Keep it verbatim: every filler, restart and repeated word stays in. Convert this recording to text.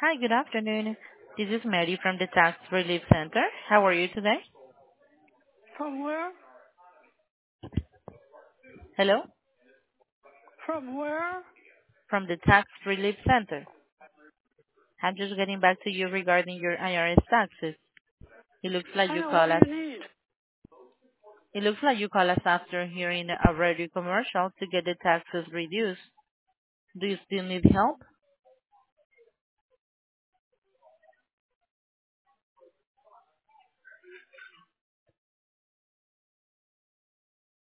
Hi, good afternoon. This is Mary from the Tax Relief Center. How are you today? From where? Hello? From where? From the Tax Relief Center. I'm just getting back to you regarding your I R S taxes. It looks like I you know. What call do us. you need? It looks like you call us after hearing a radio commercial to get the taxes reduced. Do you still need help?